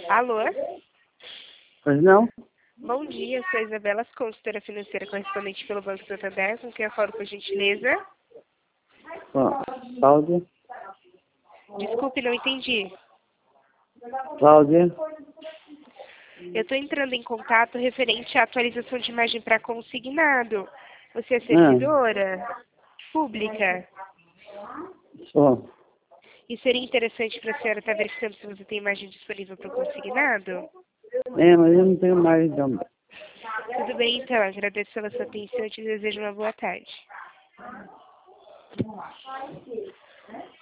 Alô? Pois não? Bom dia, sou a Isabela, consultora financeira correspondente pelo Banco Santander, com quem eu falo por gentileza. Cláudia? Desculpe, não entendi. Cláudia? Eu estou entrando em contato referente à atualização de imagem para consignado. Você é servidora pública? Sou. E seria interessante para a senhora estar verificando se você tem imagem disponível para o consignado? Mas eu não tenho mais, então. Tudo bem, então. Agradeço pela sua atenção e te desejo uma boa tarde.